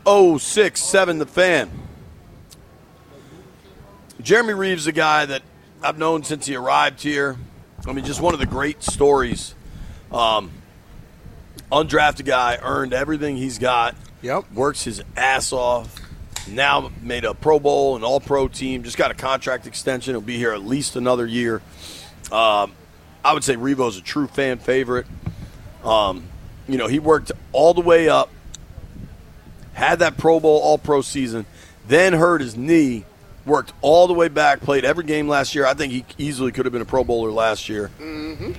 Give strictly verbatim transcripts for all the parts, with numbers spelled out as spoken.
oh six seven The Fan. Jeremy Reaves is a guy that I've known since he arrived here. I mean, just one of the great stories. Um, undrafted guy, earned everything he's got. Yep. Works his ass off. Now made a Pro Bowl, an All-Pro team. Just got a contract extension. He'll be here at least another year. Um, I would say Revo's a true fan favorite. Um, you know, he worked all the way up, had that Pro Bowl, All-Pro season, then hurt his knee, worked all the way back, played every game last year. I think he easily could have been a Pro Bowler last year. Mm-hmm.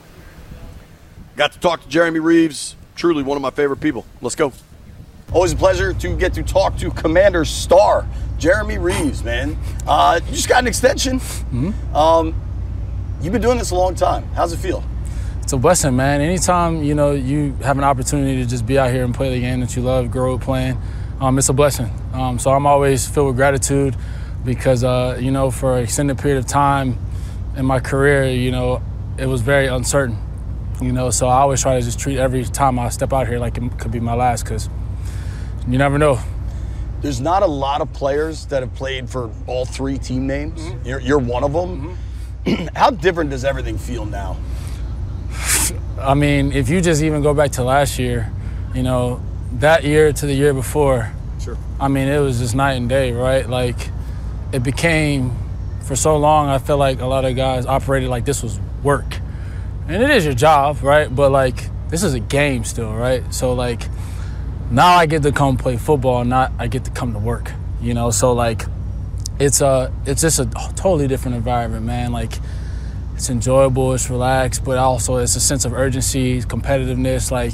Got to talk to Jeremy Reaves, truly one of my favorite people. Let's go. Always a pleasure to get to talk to Commander Star, Jeremy Reaves, man. Uh, you just got an extension. Mm-hmm. Um, you've been doing this a long time. How's it feel? It's a blessing, man. Anytime, you know, you have an opportunity to just be out here and play the game that you love, grow up playing, um, it's a blessing. Um, so I'm always filled with gratitude because, uh, you know, for an extended period of time in my career, you know, it was very uncertain, you know, so I always try to just treat every time I step out here like it could be my last because you never know. There's not a lot of players that have played for all three team names. Mm-hmm. You're, you're one of them. Mm-hmm. How different does everything feel now? I mean, if you just even go back to last year, you know, that year to the year before, sure. I mean, it was just night and day, right? Like, it became, for so long, I felt like a lot of guys operated like this was work. And it is your job, right? But, like, this is a game still, right? So, like, now I get to come play football, not I get to come to work, you know? So, like, it's a, it's just a totally different environment, man. Like, it's enjoyable, it's relaxed, but also it's a sense of urgency, competitiveness. Like,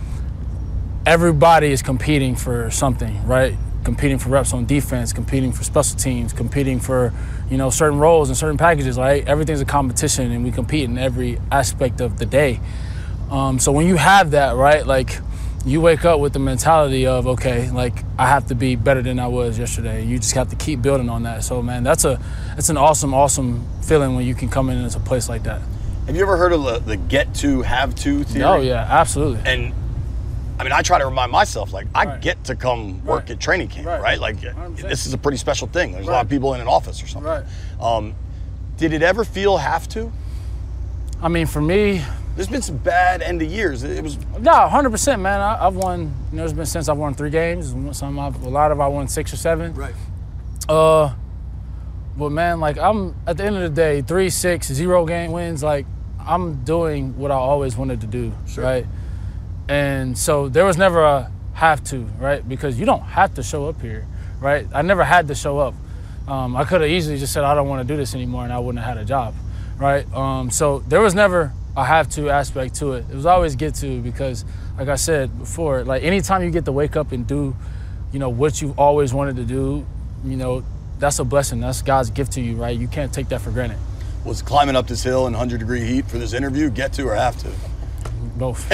everybody is competing for something, right? Competing for reps on defense, competing for special teams, competing for, you know, certain roles and certain packages, right? Everything's a competition, and we compete in every aspect of the day. Um, so when you have that, right, like, you wake up with the mentality of, okay, like, I have to be better than I was yesterday. You just have to keep building on that. So, man, that's a that's an awesome, awesome feeling when you can come into a place like that. Have you ever heard of the, the get to, have to theory? Oh, yeah, absolutely. And, I mean, I try to remind myself, like, I right. get to come work right. at training camp, right? right? Like, this is a pretty special thing. There's right. a lot of people in an office or something. Right. Um, did it ever feel have to? I mean, for me, there's been some bad end of years. It was no, one hundred percent, man. I, I've won. You know, there's been since I've won three games. Some, I've, a lot of I won six or seven. Right. Uh, but man, like, I'm at the end of the day, three, six, zero game wins. Like, I'm doing what I always wanted to do, sure. right? And so there was never a have to, right? Because you don't have to show up here, right? I never had to show up. Um, I could have easily just said I don't want to do this anymore, and I wouldn't have had a job, right? Um, so there was never a have to aspect to it. It was always get to, because like I said before, like, anytime you get to wake up and do, you know, what you've always wanted to do, you know, that's a blessing. That's God's gift to you, right? You can't take that for granted. Was climbing up this hill in one hundred degree heat for this interview get to or have to? Both.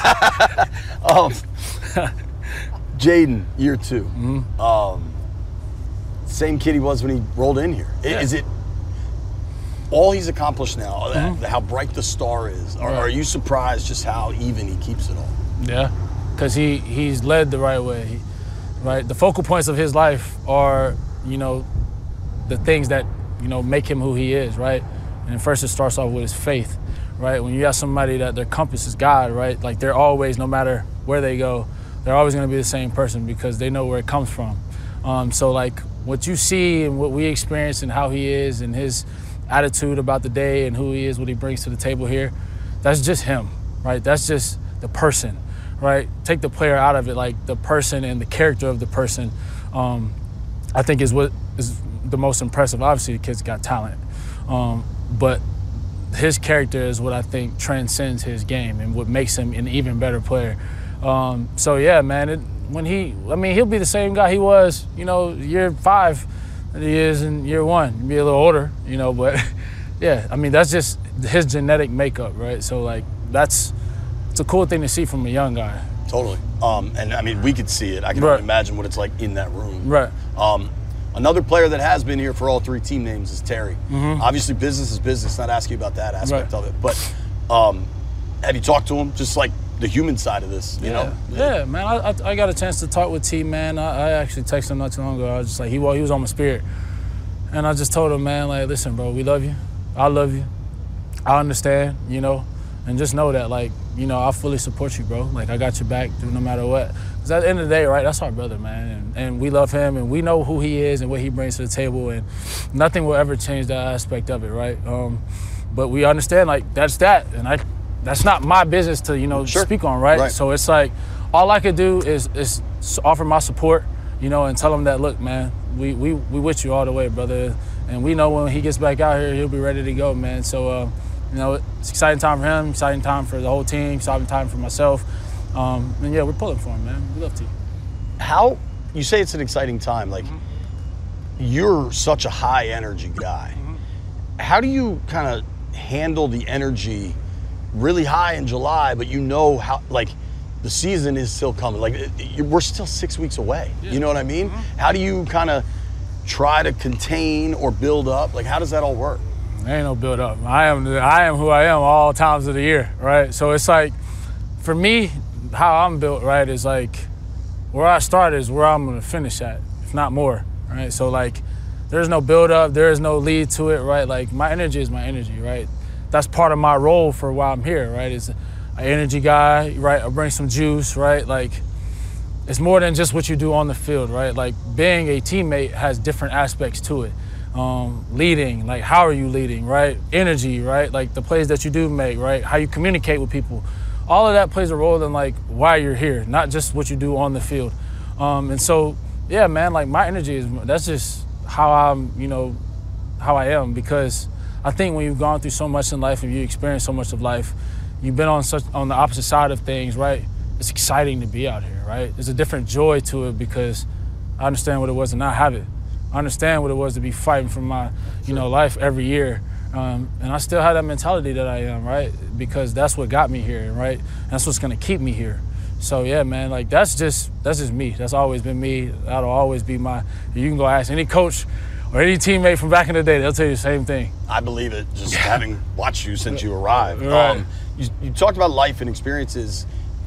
um, Jaden, year two. Mm-hmm. Um, same kid he was when he rolled in here. Yeah. Is it all he's accomplished now, that, Mm-hmm. how bright the star is? Are, Right. are you surprised just how even he keeps it all? Yeah, because he, he's led the right way, he, right? The focal points of his life are, you know, the things that, you know, make him who he is, right? And first it starts off with his faith, right? When you have somebody that their compass is God, right? Like, they're always, no matter where they go, they're always going to be the same person because they know where it comes from. Um, so, like, what you see and what we experience and how he is and his attitude about the day and who he is, what he brings to the table here, that's just him, right? That's just the person, right? Take the player out of it, like, the person and the character of the person, um, I think is what is the most impressive. Obviously, the kid's got talent, um, but his character is what I think transcends his game and what makes him an even better player. Um, so, yeah, man, it, when he, I mean, he'll be the same guy he was, you know, year five that he is in year one. He'll be a little older, you know, but, yeah, I mean, that's just his genetic makeup, right? So, like, that's, it's a cool thing to see from a young guy. Totally. Um, and, I mean, we could see it. I can Right. only imagine what it's like in that room. Right. Um, another player that has been here for all three team names is Terry. Mm-hmm. Obviously, business is business. Not asking you about that aspect Right. of it. But um, have you talked to him? Just like, the human side of this, you yeah. know? Yeah, man. I, I I got a chance to talk with T, man. I, I actually texted him not too long ago. I was just like, he, well, he was on my spirit. And I just told him, man, like, listen, bro, we love you. I love you. I understand, you know? And just know that, like, you know, I fully support you, bro. Like, I got your back no matter what. Because at the end of the day, right, that's our brother, man. And, and we love him, and we know who he is and what he brings to the table, and nothing will ever change that aspect of it, right? Um, but we understand, like, that's that. And I, that's not my business to, you know, sure. speak on, right? right? So it's like, all I could do is, is offer my support, you know, and tell him that, look, man, we, we, we with you all the way, brother. And we know when he gets back out here, he'll be ready to go, man. So, uh, you know, it's an exciting time for him, exciting time for the whole team, exciting time for myself. Um, and, yeah, we're pulling for him, man. We love to. How, you say it's an exciting time. Like, mm-hmm. you're such a high-energy guy. Mm-hmm. How do you kind of handle the energy really high in July, but you know how, like, the season is still coming? Like, it, it, we're still six weeks away. Yeah. You know what I mean? Mm-hmm. How do you kind of try to contain or build up? Like, how does that all work? There ain't no build up. I am I am who I am all times of the year, right? So it's like, for me, how I'm built, right, is like, where I start is where I'm gonna finish at, if not more, right? So like, there's no build up, there is no lead to it, right? Like, my energy is my energy, right? That's part of my role for why I'm here, right? Is an energy guy, right? I bring some juice, right? Like, it's more than just what you do on the field, right? Like, being a teammate has different aspects to it. Um, leading, like, how are you leading, right? Energy, right? Like, the plays that you do make, right? How you communicate with people. All of that plays a role in, like, why you're here, not just what you do on the field. Um, and so, yeah, man, like, my energy is, that's just how I'm, you know, how I am, because I think when you've gone through so much in life and you experience so much of life, you've been on such, on the opposite side of things, right? It's exciting to be out here, right? There's a different joy to it because I understand what it was to not have it. I understand what it was to be fighting for my, you know, life every year. Um, and I still have that mentality that I am, right? Because that's what got me here, right? And that's what's gonna keep me here. So yeah, man, like, that's just, that's just me. That's always been me. That'll always be my, you can go ask any coach or any teammate from back in the day, they'll tell you the same thing. I believe it, just having watched you since you arrived. Right. Um, you, you talked about life and experiences.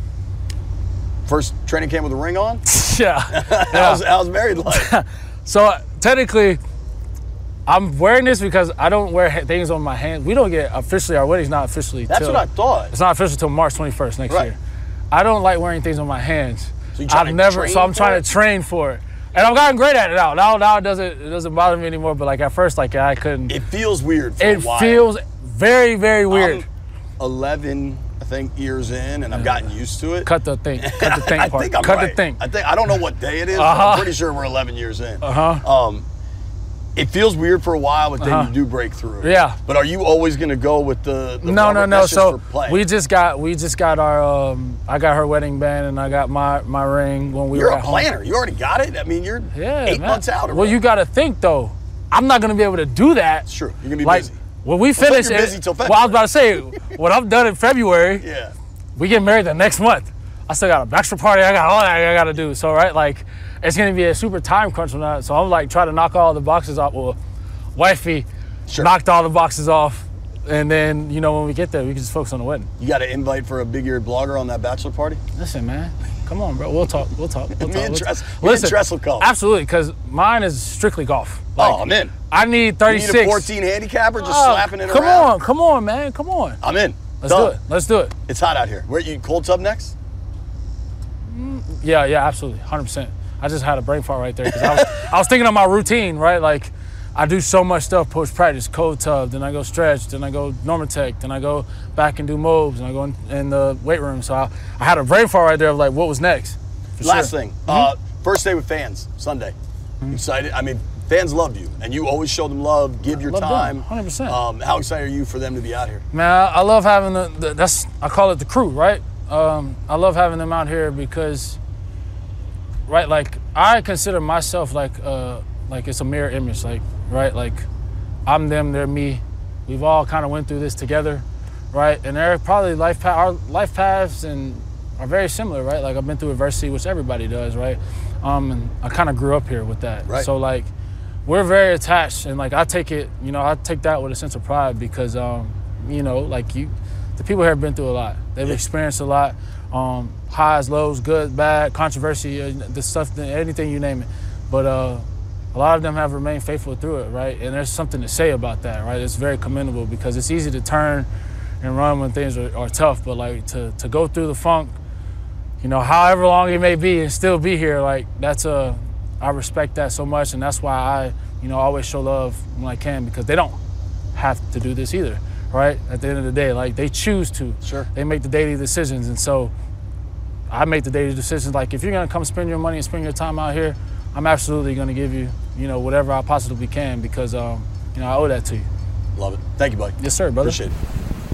First training camp with a ring on? Yeah. how's, how's married life? So technically, I'm wearing this because I don't wear things on my hands. We don't get officially, our wedding's not officially. That's till, what I thought. It's not official until March twenty-first next right. year. I don't like wearing things on my hands. So you trying I've to never, train so I'm for trying it? to train for it. And I've gotten great at it now. Now, now it doesn't, it doesn't bother me anymore. But like at first, like I couldn't. It feels weird for it a while. feels very, very weird. I'm eleven, I think, years in, and I've gotten used to it. Cut the thing. Cut the thing I part. think I'm Cut right. the thing. I think I don't know what day it is. Uh-huh. But I'm pretty sure we're eleven years in. Uh huh. Um, it feels weird for a while, but then Uh-huh. you do break through. Yeah. But are you always going to go with the, the No, rubber? no, no. That's just So for play. we just got we just got our um I got her wedding band and I got my my ring when we You're were a at planner. home. You already got it. I mean, you're Yeah, eight man. months out. Or well, you got to think though. I'm not gonna be able to do that. It's true. You're gonna be like, busy. When we Well, finish you're it, busy till well, I was about to say, when I'm done in February, Yeah. we get married the next month. I still got a bachelor party. I got all that I got to do. So right, like, it's gonna be a super time crunch on that. So I'm like trying to knock all the boxes off. Well, wifey Sure. knocked all the boxes off, and then you know when we get there, we can just focus on the wedding. You got an invite for a big-eared blogger on that bachelor party? Listen, man, come on, bro. We'll talk. We'll talk. We'll Me talk. and We'll Tress- talk. me and Listen, Tress will come. absolutely, because mine is strictly golf. Oh, I'm in. I need You thirty-six. need a fourteen handicapper just Oh, slapping it come around? on, come on, man, come on. I'm in. Let's Done. do it. Let's do it. It's hot out here. Where you cold tub next? Yeah, yeah, absolutely, one hundred percent. I just had a brain fart right there because I was, I was thinking of my routine, right? Like, I do so much stuff post practice, cold tub, then I go stretch, then I go Normatec, then I go back and do mobs, and I go in, in the weight room. So I, I had a brain fart right there of like, what was next? For Last sure. thing. Mm-hmm. Uh, first day with fans, Sunday. Mm-hmm. Excited? I mean, fans love you, and you always show them love, give your Love them, time. one hundred percent. Um, how excited are you for them to be out here? Man, I love having the, the that's I call it the crew, right? Um, I love having them out here because, right, like I consider myself like uh like it's a mirror image, like right, like I'm them, they're me. We've all kind of went through this together, right? And they're probably life path, our life paths and are very similar, right? Like I've been through adversity, which everybody does, right? Um, and I kind of grew up here with that, Right. so like we're very attached, and like I take it, you know, I take that with a sense of pride because, um, you know, like you. the people here have been through a lot. They've experienced a lot, um, highs, lows, good, bad, controversy, uh, the stuff, anything you name it. But uh, a lot of them have remained faithful through it, right? And there's something to say about that, right? It's very commendable because it's easy to turn and run when things are, are tough, but like to, to go through the funk, you know, however long it may be and still be here, like that's a, I respect that so much, and that's why I, you know, always show love when I can because they don't have to do this either, right? At the end of the day, like they choose to. Sure. They make the daily decisions, and so I make the daily decisions. Like if you're gonna come spend your money and spend your time out here, I'm absolutely gonna give you, you know, whatever I possibly can because, um, you know, I owe that to you. Love it. Thank you, buddy. Yes, sir, brother. Appreciate it.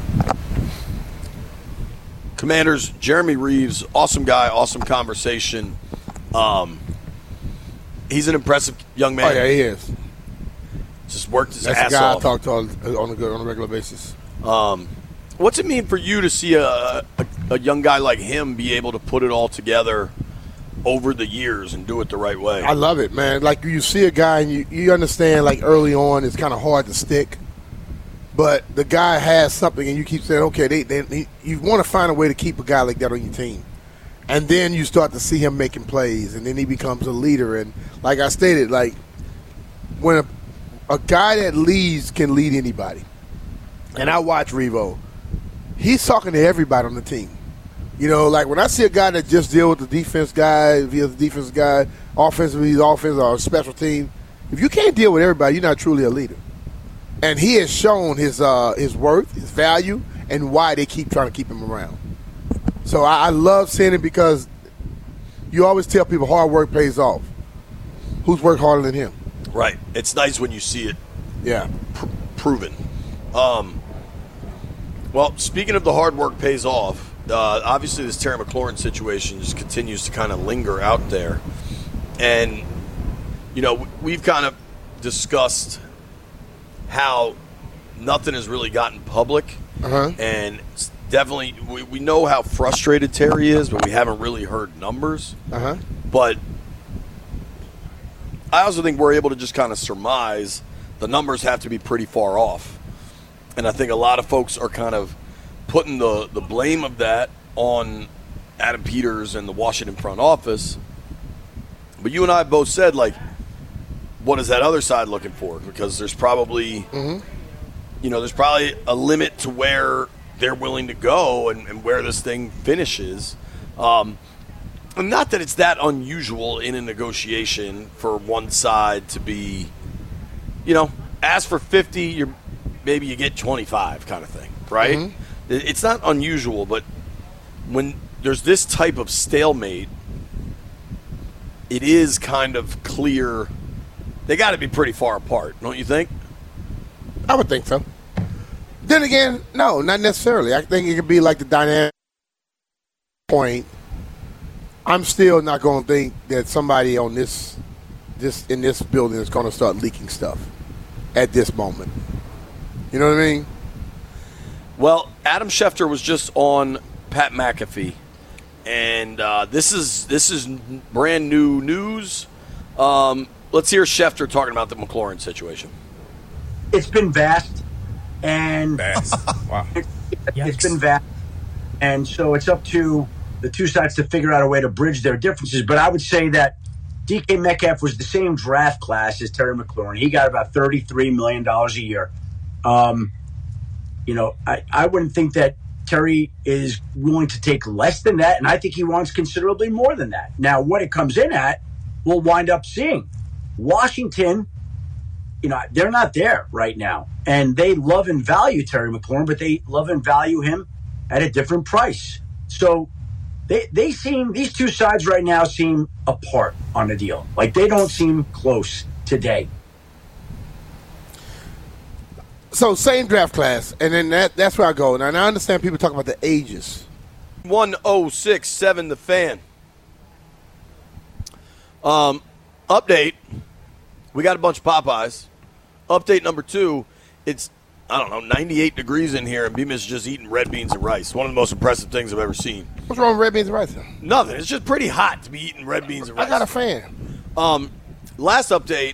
Commanders, Jeremy Reeves, awesome guy, awesome conversation. Um, he's an impressive young man. Oh, yeah, he is. Just worked his That's ass the guy off. I talk to on a, good, on a regular basis. Um, what's it mean for you to see a, a, a young guy like him be able to put it all together over the years and do it the right way? I love it, man. Like, you see a guy and you, you understand, like, early on it's kind of hard to stick. But the guy has something, and you keep saying, okay, they, they, they, you want to find a way to keep a guy like that on your team. And then you start to see him making plays, and then he becomes a leader. And like I stated, like, when a, a guy that leads can lead anybody. And I watch Revo. He's talking to everybody on the team. You know, like when I see a guy that just deal with the defense guy, if he's a defense guy, offensively, he's offense or special team, if you can't deal with everybody, you're not truly a leader. And he has shown his uh, his worth, his value, and why they keep trying to keep him around. So I, I love seeing it because you always tell people hard work pays off. Who's worked harder than him? Right. It's nice when you see it Yeah. pr- proven. Um, well, speaking of the hard work pays off, uh, obviously this Terry McLaurin situation just continues to kind of linger out there. And, you know, we've kind of discussed how nothing has really gotten public. Uh-huh. And it's definitely, we, we know how frustrated Terry is, but we haven't really heard numbers. Uh-huh. But I also think we're able to just kind of surmise the numbers have to be pretty far off. And I think a lot of folks are kind of putting the, the blame of that on Adam Peters and the Washington front office. But you and I both said, like, what is that other side looking for? Because there's probably, Mm-hmm. you know, there's probably a limit to where they're willing to go and, and where this thing finishes. Um, and not that it's that unusual in a negotiation for one side to be, you know, ask for fifty, you're, maybe you get twenty-five kind of thing, right? Mm-hmm. It's not unusual, but when there's this type of stalemate, it is kind of clear they got to be pretty far apart, don't you think? I would think so. Then again, no, not necessarily. I think it could be like the dynamic point. I'm still not going to think that somebody on this, this in this building is going to start leaking stuff at this moment. You know what I mean? Well, Adam Schefter was just on Pat McAfee, and uh, this is this is brand new news. Um, let's hear Schefter talking about the McLaurin situation. It's been vast, and Vast. Wow. it, it's been vast, and so it's up to the two sides to figure out a way to bridge their differences. But I would say that D K Metcalf was the same draft class as Terry McLaurin. He got about thirty-three million dollars a year. Um, you know, I, I wouldn't think that Terry is willing to take less than that, and I think he wants considerably more than that. Now, what it comes in at, we'll wind up seeing. Washington, you know, they're not there right now, and they love and value Terry McLaurin, but they love and value him at a different price. So they they seem, these two sides right now seem apart on the deal. Like, they don't seem close today. So same draft class, and then that that's where I go. Now, and I understand people talking about the ages. one oh six point seven The Fan. Um, update. We got a bunch of Popeyes. Update number two. It's, I don't know, ninety-eight degrees in here, and Bemis just eating red beans and rice. One of the most impressive things I've ever seen. What's wrong with red beans and rice? Nothing. It's just pretty hot to be eating red beans and rice. I got a fan. Um, last update.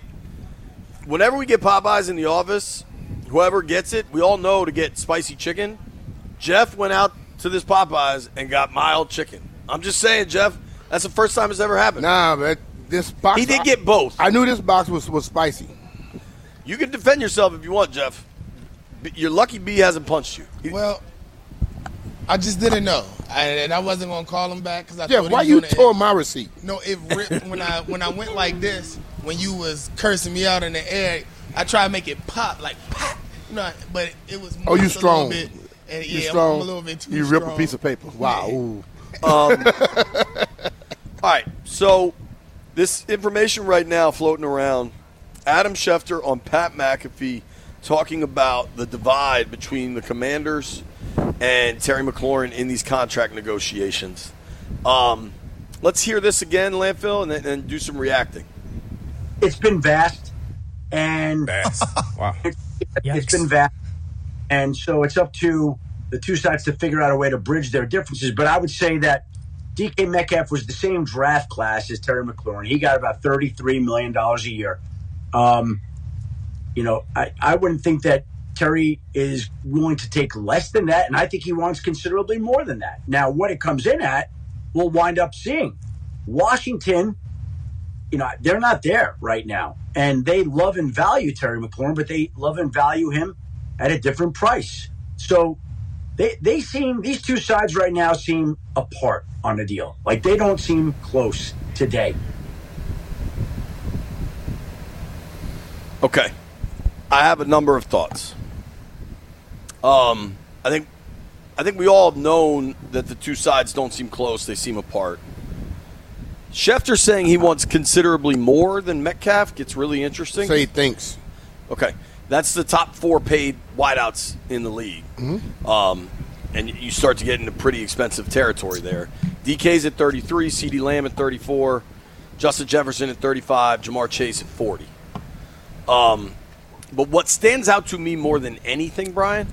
Whenever we get Popeyes in the office, whoever gets it, we all know to get spicy chicken Jeff went out to this Popeyes and got mild chicken. I'm just saying, Jeff, that's the first time it's ever happened. Nah, but this box. He did get both. I knew this box was, was spicy. You can defend yourself if you want, Jeff. Your lucky B hasn't punched you. He, Well, I just didn't know, I, and I wasn't gonna call him back because I. Yeah, thought why he you was gonna- tore my receipt? No, it ripped when I when I went like this. When you was cursing me out in the air, I tried to make it pop like pop. You know, but it was. Oh, you just a strong. little bit, and You yeah, strong. I'm a little bit too You rip strong. a piece of paper. Wow. Ooh. Um, all right, so this information right now floating around, Adam Schefter on Pat McAfee talking about the divide between the Commanders and Terry McLaurin in these contract negotiations. Um, let's hear this again, Landfill, and then and do some reacting. It's been vast, and Wow. it's, it's been vast, and so it's up to the two sides to figure out a way to bridge their differences. But I would say that D K Metcalf was the same draft class as Terry McLaurin. He got about thirty-three million dollars a year. Um, you know, I, I wouldn't think that Terry is willing to take less than that, and I think he wants considerably more than that. Now, what it comes in at, we'll wind up seeing. Washington, you know, they're not there right now, and they love and value Terry McLaurin, but they love and value him at a different price. So they they seem, these two sides right now seem apart on the deal. Like, they don't seem close today. Okay, I have a number of thoughts. Um, I think, I think we all have known that the two sides don't seem close; they seem apart. Schefter saying he wants considerably more than Metcalf gets really interesting. So he thinks. Okay, that's the top four paid wideouts in the league, Mm-hmm. um, and you start to get into pretty expensive territory there. D K's at thirty-three, CeeDee Lamb at thirty-four, Justin Jefferson at thirty-five, Jamar Chase at forty. Um, but what stands out to me more than anything, Brian,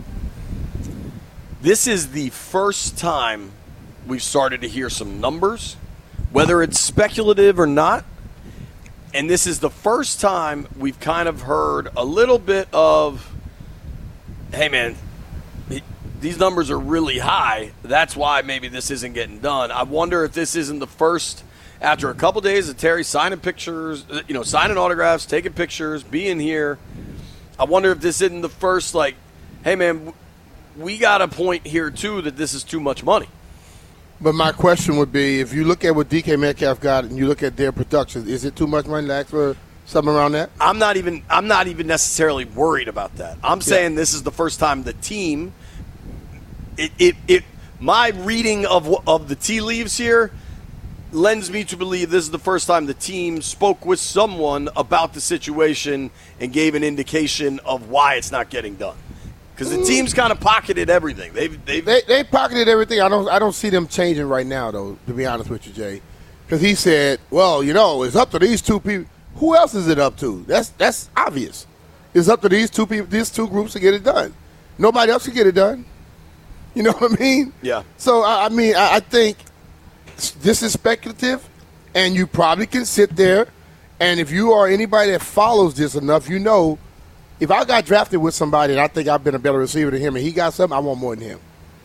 this is the first time we've started to hear some numbers, whether it's speculative or not. And this is the first time we've kind of heard a little bit of, hey, man, these numbers are really high. That's why maybe this isn't getting done. I wonder if this isn't the first, after a couple days of Terry signing pictures, you know, signing autographs, taking pictures, being here. I wonder if this isn't the first, like, hey, man, we got a point here, too, that this is too much money. But my question would be, if you look at what D K Metcalf got and you look at their production, is it too much money to ask for something around that? I'm not even I'm not even necessarily worried about that. I'm saying this is the first time the team it it, it my reading of of the tea leaves here lends me to believe this is the first time the team spoke with someone about the situation and gave an indication of why it's not getting done. Because the team's kind of pocketed everything. They've, they've They they pocketed everything. I don't I don't see them changing right now, though, to be honest with you, Jay. Because he said, well, you know, it's up to these two people. Who else is it up to? That's that's obvious. It's up to these two people, these two groups to get it done. Nobody else can get it done. You know what I mean? Yeah. So, I, I mean, I, I think this is speculative, and you probably can sit there, and if you are anybody that follows this enough, you know, if I got drafted with somebody and I think I've been a better receiver than him and he got something, I want more than him.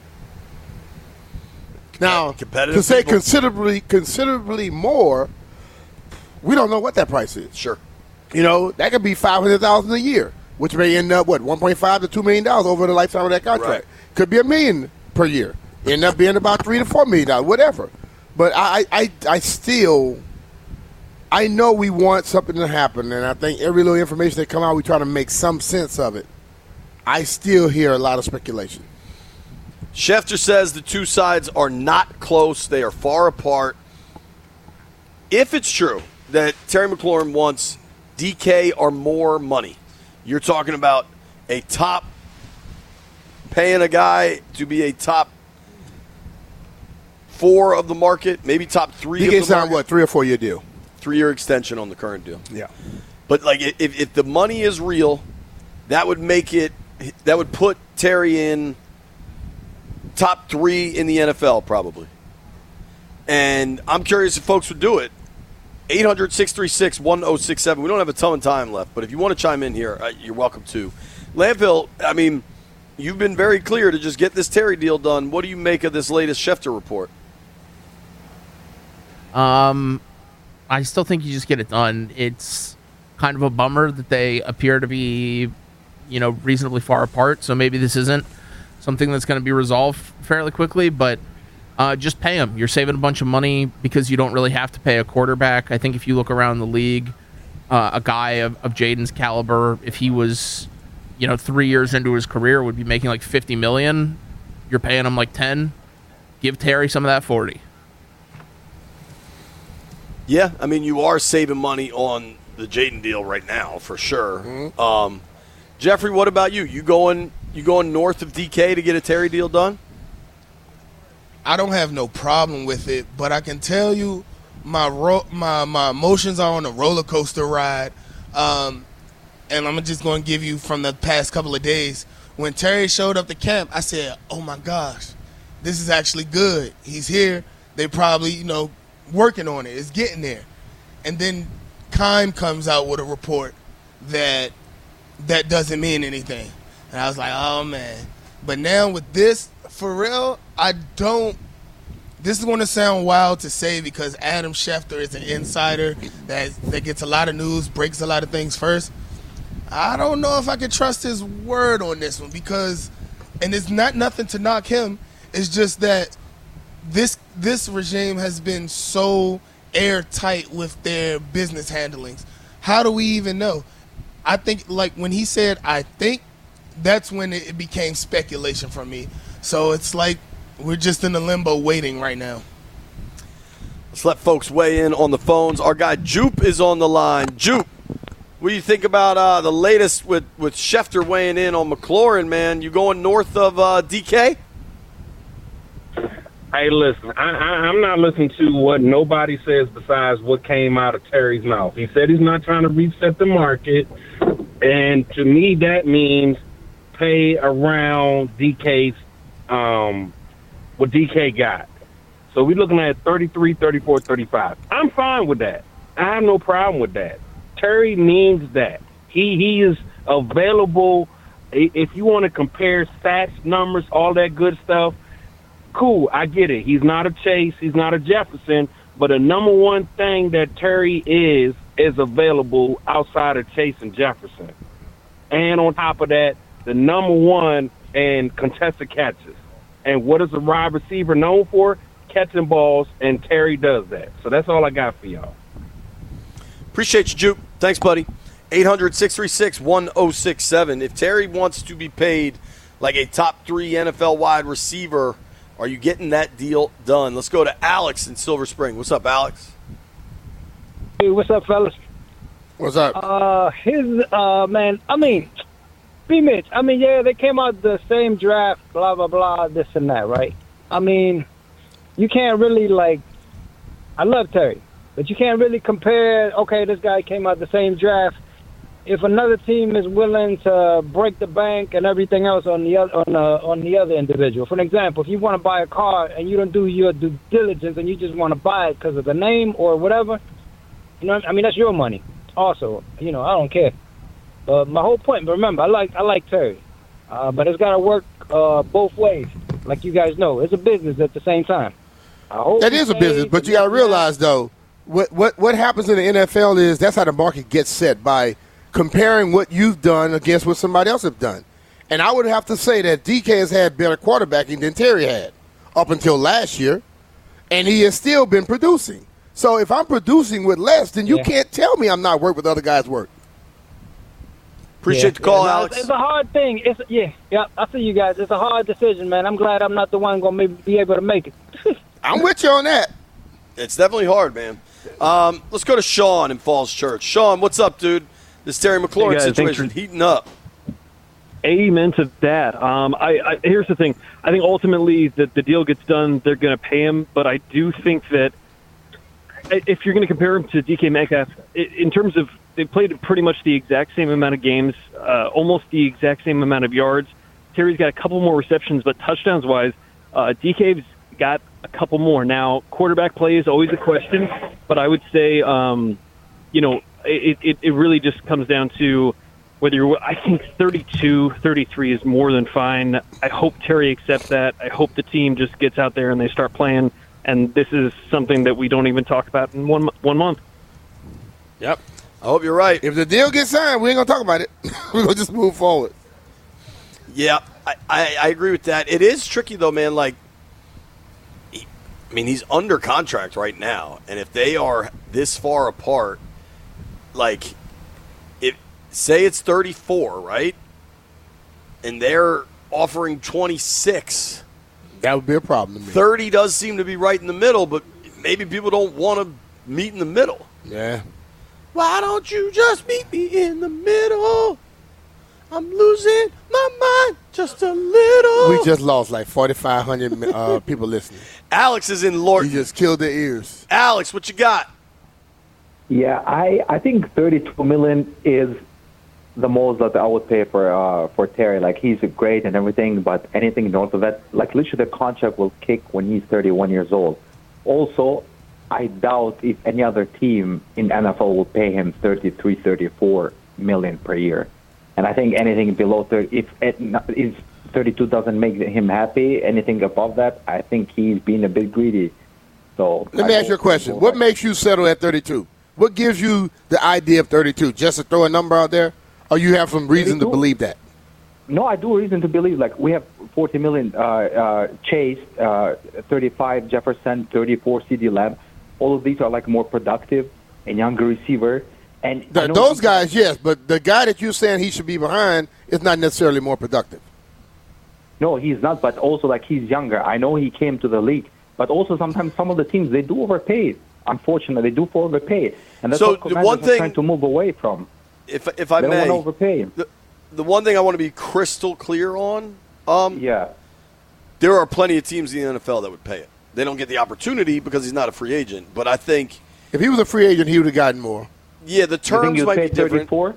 Now, competitive to say people. considerably considerably more, we don't know what that price is. sure. You know, that could be five hundred thousand dollars a year, which may end up, what, one point five to two million dollars over the lifetime of that contract. Right. Could be a million per year. End up being about three to four million dollars, whatever. But I, I, I still, I know we want something to happen, and I think every little information that come out, we try to make some sense of it. I still hear a lot of speculation. Schefter says the two sides are not close. They are far apart. If it's true that Terry McLaurin wants D K or more money, you're talking about a top, paying a guy to be a top four of the market, maybe top three He of gets the on, market. what, three or four year deal? Three-year extension on the current deal. Yeah. But like, if, if the money is real, that would make it, that would put Terry in top three in the N F L probably. And I'm curious if folks would do it. eight hundred, six three six, one oh six seven. We don't have a ton of time left, but if you want to chime in here, uh, you're welcome to. Landfill, I mean, you've been very clear to just get this Terry deal done. What do you make of this latest Schefter report? Um, I still think you just get it done. It's kind of a bummer that they appear to be, you know, reasonably far apart. So maybe this isn't something that's going to be resolved fairly quickly, but uh, just pay him. You're saving a bunch of money because you don't really have to pay a quarterback. I think if you look around the league, uh, a guy of, of Jaden's caliber, if he was, you know, three years into his career, would be making like fifty million dollars. You're paying him like ten. Give Terry some of that forty. Yeah, I mean, you are saving money on the Jaden deal right now for sure. Mm-hmm. Um, Jeffrey, what about you? You going you going north of D K to get a Terry deal done? I don't have no problem with it, but I can tell you my ro- my my emotions are on a roller coaster ride. Um, and I'm just going to give you from the past couple of days. When Terry showed up to camp, I said, "Oh my gosh, this is actually good. He's here. They probably, you know, working on it. It's getting there." And then Keim comes out with a report that that doesn't mean anything. And I was like, oh, man. But now with this, for real, I don't – this is going to sound wild to say because Adam Schefter is an insider that, that gets a lot of news, breaks a lot of things first. I don't know if I can trust his word on this one because – and it's not nothing to knock him. It's just that this this regime has been so airtight with their business handlings. How do we even know? I think, like, when he said, I think, that's when it became speculation for me. So it's like we're just in the limbo waiting right now. Let's let folks weigh in on the phones. Our guy Jupe is on the line. Jupe, what do you think about uh, the latest with, with Schefter weighing in on McLaurin, man? You going north of uh, D K? Hey, listen, I, I, I'm not listening to what nobody says besides what came out of Terry's mouth. He said he's not trying to reset the market, and to me that means pay around D K's, um, what D K got. So we're looking at thirty-three, thirty-four, thirty-five. I'm fine with that. I have no problem with that. Terry means that. He, he is available. If you want to compare stats, numbers, all that good stuff, cool, I get it. He's not a Chase, he's not a Jefferson, but the number one thing that Terry is is available outside of Chase and Jefferson. And on top of that, the number one in contested catches. And what is a wide receiver known for? Catching balls, and Terry does that. So that's all I got for y'all. Appreciate you, Jupe. Thanks, buddy. eight hundred, six three six, one oh six seven. If Terry wants to be paid like a top three N F L wide receiver, are you getting that deal done? Let's go to Alex in Silver Spring. What's up, Alex? Hey, what's up, fellas? What's up? Uh, his, uh, man, I mean, B-Mitch, I mean, yeah, they came out the same draft, blah, blah, blah, this and that, right? I mean, you can't really, like, I love Terry, but you can't really compare, okay, this guy came out the same draft. If another team is willing to break the bank and everything else on the other on, uh, on the other individual, for an example, if you want to buy a car and you don't do your due diligence and you just want to buy it because of the name or whatever, you know, I mean, that's your money. Also, you know, I don't care. Uh, my whole point, but remember, I like I like Terry, uh, but it's got to work uh, both ways. Like you guys know, it's a business at the same time. I hope that is a business, but you got to realize though, what what what happens in the N F L is that's how the market gets set by comparing what you've done against what somebody else has done. And I would have to say that D K has had better quarterbacking than Terry had up until last year, and he has still been producing. So if I'm producing with less, then you yeah. can't tell me I'm not working with other guys' work. Appreciate yeah. the call, yeah, Alex. It's a hard thing. It's yeah, yeah. I see you guys. It's a hard decision, man. I'm glad I'm not the one going to be able to make it. I'm with you on that. It's definitely hard, man. Um, let's go to Sean in Falls Church. Sean, what's up, dude? This Terry McLaurin hey guys, situation for, heating up. Amen to that. Um, I, I, here's the thing. I think ultimately the, the deal gets done, they're going to pay him, but I do think that if you're going to compare him to D K Metcalf, in terms of they played pretty much the exact same amount of games, uh, almost the exact same amount of yards. Terry's got a couple more receptions, but touchdowns-wise, uh, D K's got a couple more. Now, quarterback play is always a question, but I would say, um, you know, It, it, it really just comes down to whether you're, I think thirty-two, thirty-three is more than fine. I hope Terry accepts that. I hope the team just gets out there and they start playing. And this is something that we don't even talk about in one one month. Yep. I hope you're right. If the deal gets signed, we ain't going to talk about it. We're going to just move forward. Yeah, I, I, I agree with that. It is tricky, though, man. Like, he, I mean, he's under contract right now. And if they are this far apart, like, if say it's thirty-four, right? And they're offering twenty-six. That would be a problem to me. thirty does seem to be right in the middle, but maybe people don't want to meet in the middle. Yeah. Why don't you just meet me in the middle? I'm losing my mind just a little. We just lost like forty-five hundred uh, people listening. Alex is in Lord. You just killed their ears. Alex, what you got? Yeah, I, I think thirty-two million is the most that I would pay for uh, for Terry. Like, he's great and everything, but anything north of that, like literally the contract will kick when he's thirty-one years old. Also, I doubt if any other team in N F L will pay him thirty-three, thirty-four million per year. And I think anything below thirty, if, it, if thirty-two doesn't make him happy, anything above that, I think he's being a bit greedy. So let me I ask you a question. What makes you settle at thirty-two? What gives you the idea of thirty-two? Just to throw a number out there? Or you have some reason to believe that? No, I do reason to believe. Like, we have forty million uh, uh, Chase, uh, thirty-five Jefferson, thirty-four CeeDee Lamb. All of these are like more productive and younger receiver. And the, those guys, yes, but the guy that you're saying he should be behind is not necessarily more productive. No, he's not. But also, like, he's younger. I know he came to the league, but also sometimes some of the teams they do overpay. Unfortunately, they do overpay, and that's So what the Commanders one are thing- trying to move away from. If if I They don't may, want to overpay him. the, the one thing I want to be crystal clear on, um, Yeah. there are plenty of teams in the N F L that would pay it. They don't get the opportunity because he's not a free agent. But I think If he was a free agent, he would have gotten more. yeah, the You think terms you'd might pay be different. thirty-four?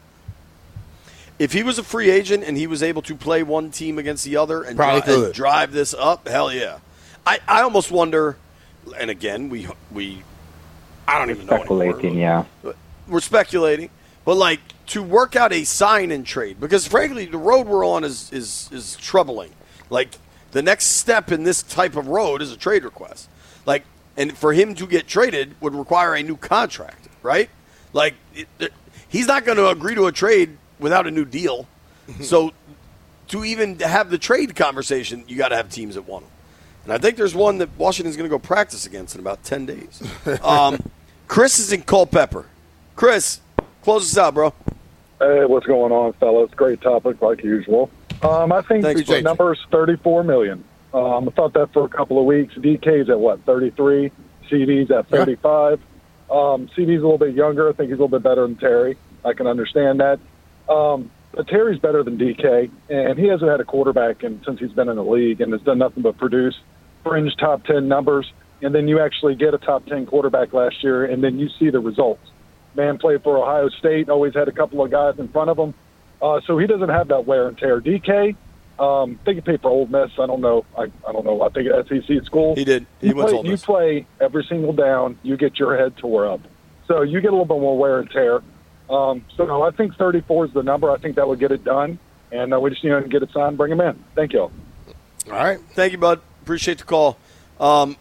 If he was a free agent and he was able to play one team against the other and, Probably dri- and could. drive this up, hell yeah. I, I almost wonder, and again, we we I don't even know Speculating, anymore. yeah. We're speculating, but like to work out a sign and trade, because frankly, the road we're on is is is troubling. Like the next step in this type of road is a trade request. Like, and for him to get traded would require a new contract, right? Like it, it, he's not going to agree to a trade without a new deal. So to even have the trade conversation, you got to have teams that want him. And I think there's one that Washington's going to go practice against in about ten days. Um, Chris is in Culpeper. Chris, close us out, bro. Hey, what's going on, fellas? Great topic, like usual. Um, I think Thanks, the Jake. number is thirty-four million. Um, I thought that for a couple of weeks. D K's at what, thirty-three? C D's at thirty-five. Um, C D's a little bit younger. I think he's a little bit better than Terry. I can understand that. Um, but Terry's better than D K, and he hasn't had a quarterback in, since he's been in the league and has done nothing but produce fringe top ten numbers. And then you actually get a top ten quarterback last year, and then you see the results. Man played for Ohio State, always had a couple of guys in front of him. Uh, so he doesn't have that wear and tear. D K, um, I think he played for Ole Miss. I don't know. I, I don't know. I think at S E C school. He did. He you went to play, Ole You Miss. play every single down. You get your head tore up. So you get a little bit more wear and tear. Um, so I think thirty-four is the number. I think that would get it done. And uh, we just need to get it signed, bring him in. Thank you. All right. Thank you, bud. Appreciate the call. Um,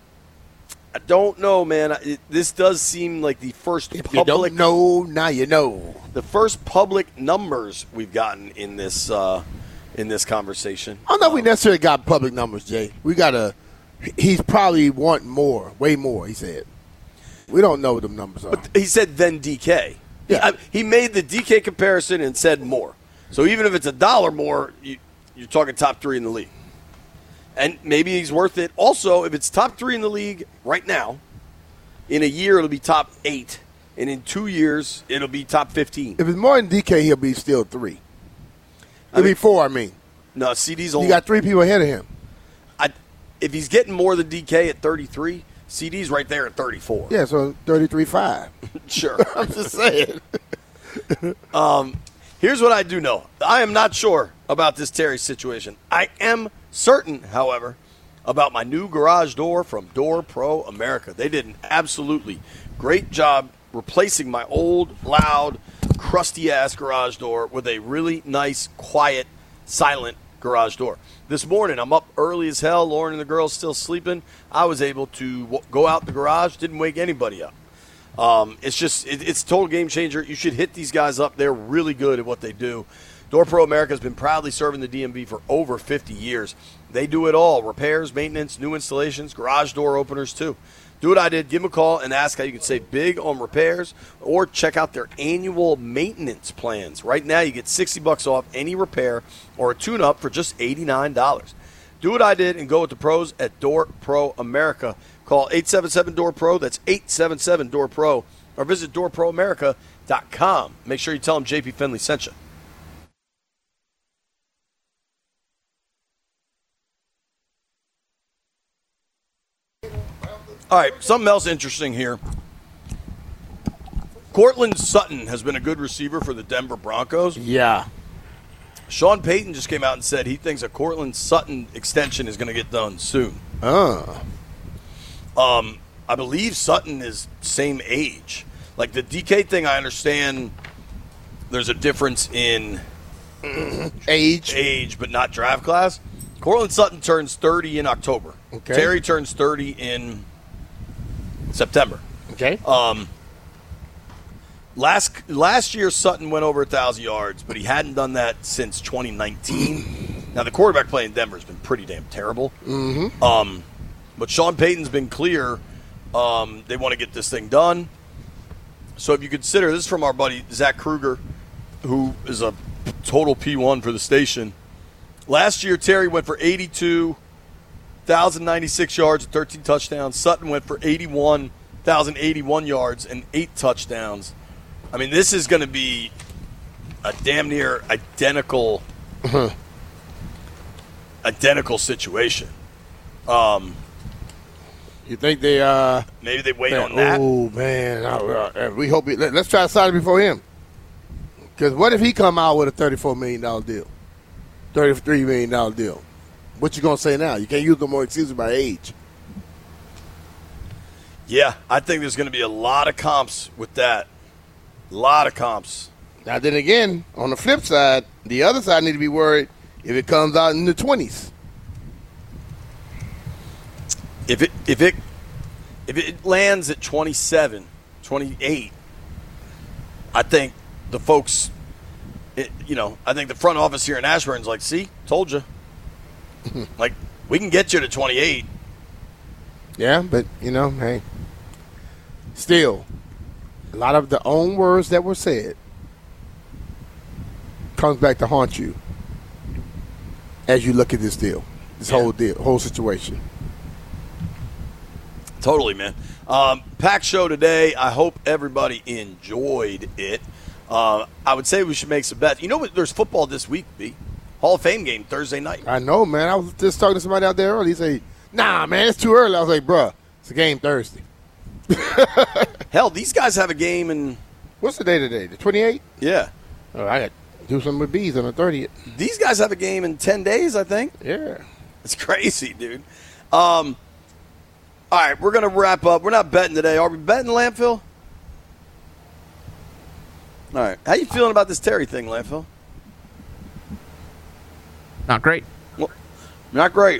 I don't know, man. It, this does seem like the first If you public. don't know, now you know. The first public numbers we've gotten in this uh, in this conversation. I don't know if we necessarily got public numbers, Jay. We got to – he's probably wanting more, way more, he said. We don't know what them numbers are. But he said then D K. Yeah. He, he made the D K comparison and said more. So even if it's a dollar more, you, you're talking top three in the league. And maybe he's worth it. Also, if it's top three in the league right now, in a year it'll be top eight. And in two years, it'll be top fifteen. If it's more than D K, he'll be still three. He'll be four, I mean. No, C D's You only. got three people ahead of him. I, if he's getting more than D K at thirty-three, C D's right there at thirty-four. Yeah, so thirty-three five. Sure. I'm just saying. Um, here's what I do know. I am not sure about this Terry situation. I am certain, however, about my new garage door from Door Pro America. They did an absolutely great job replacing my old, loud, crusty-ass garage door with a really nice, quiet, silent garage door. This morning, I'm up early as hell. Lauren and the girls still sleeping. I was able to w- go out the garage, didn't wake anybody up. Um, it's just, it, it's a total game changer. You should hit these guys up. They're really good at what they do. Door Pro America has been proudly serving the D M V for over fifty years. They do it all. Repairs, maintenance, new installations, garage door openers too. Do what I did. Give them a call and ask how you can save big on repairs or check out their annual maintenance plans. Right now you get sixty bucks off any repair or a tune-up for just eighty-nine dollars. Do what I did and go with the pros at Door Pro America. Call eight seven seven, D O O R P R O. That's eight seven seven, D O O R P R O. Or visit door pro america dot com. Make sure you tell them J P Finley sent you. All right, something else interesting here. Cortland Sutton has been a good receiver for the Denver Broncos. Yeah. Sean Payton just came out and said he thinks a Cortland Sutton extension is going to get done soon. Uh. Um, I believe Sutton is same age. Like the D K thing, I understand there's a difference in age, age, but not draft class. Cortland Sutton turns thirty in October. Okay. Terry turns thirty in September. Okay. Um, last last year, Sutton went over one thousand yards, but he hadn't done that since twenty nineteen. Now, the quarterback play in Denver has been pretty damn terrible. Mm-hmm. Um, but Sean Payton's been clear. Um, they want to get this thing done. So if you consider, this is from our buddy Zach Kruger, who is a total P one for the station. Last year, Terry went for eighty-two one thousand ninety-six yards and thirteen touchdowns. Sutton went for eighty-one one thousand eighty-one yards and eight touchdowns. I mean, this is going to be a damn near identical, identical situation. Um, you think they uh maybe they wait man, on that? Oh man, I, uh, we hope. He, let, let's try to sign it before him. Because what if he come out with a thirty-four million dollar deal, thirty-three million dollar deal? What you gonna say now? You can't use no more excuses by age. Yeah, I think there's going to be a lot of comps with that. A lot of comps. Now then again, on the flip side, the other side need to be worried if it comes out in the twenties. If it if it if it lands at twenty-seven, twenty-eight, I think the folks, it, you know, I think the front office here in Ashburn's like, see, told you. Like, we can get you to twenty-eight. Yeah, but, you know, hey, still, a lot of the own words that were said comes back to haunt you as you look at this deal, this Yeah. whole deal, whole situation. Totally, man. Um, packed show today. I hope everybody enjoyed it. Uh, I would say we should make some bets. You know what? There's football this week, B. Hall of Fame game Thursday night. I know, man. I was just talking to somebody out there earlier. He said, nah, man, it's too early. I was like, bruh, it's a game Thursday. Hell, these guys have a game in... What's the day today? The twenty-eighth? Yeah. Oh, I got to do something with bees on the thirtieth. These guys have a game in ten days, I think. Yeah. It's crazy, dude. Um, all right, we're going to wrap up. We're not betting today. Are we betting, Landfill? All right. How you feeling about this Terry thing, Landfill? Not great. Well, not great.